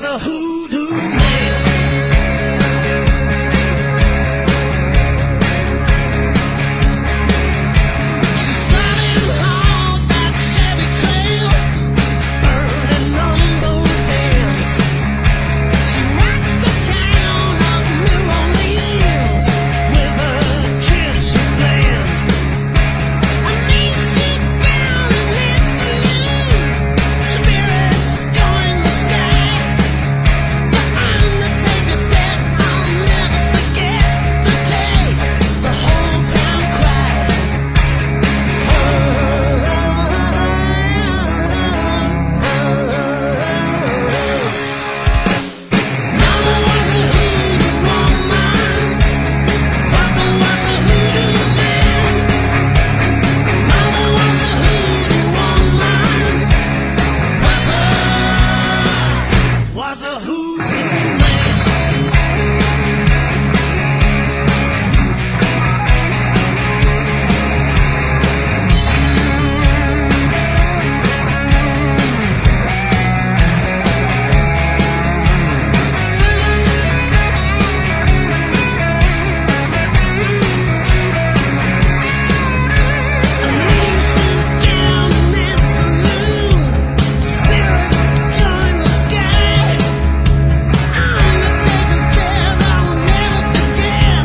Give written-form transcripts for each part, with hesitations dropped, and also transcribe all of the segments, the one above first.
was a hoodoo man. She's driving hard that Chevy Trail, burning on both ends. She rocks the town of New Orleans with a Tennessee band. I mean, sit down and let's salute. Spirits join the sky. The Undertaker said, I'll never forget the day the whole town cried. Mama was a hoodoo woman. Papa was a hoodoo man. Mama was a hoodoo woman. Papa was a hoodoo man. Sit down and let's salute. Spirits join the sky. Undertaker said, I'll never forget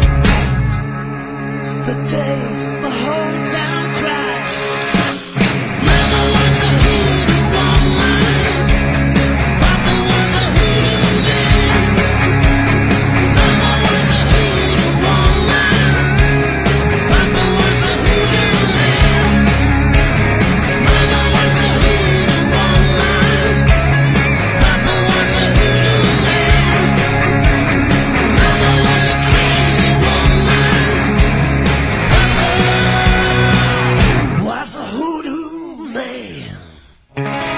the day the whole town cried. Mama was a hoodoo woman. Papa was a hoodoo man. Mama was a hoodoo woman. Papa was a hoodoo man. Mama was a hoodoo woman. Papa was a hoodoo man. Mama was a crazy woman. Papa was a hoodoo man.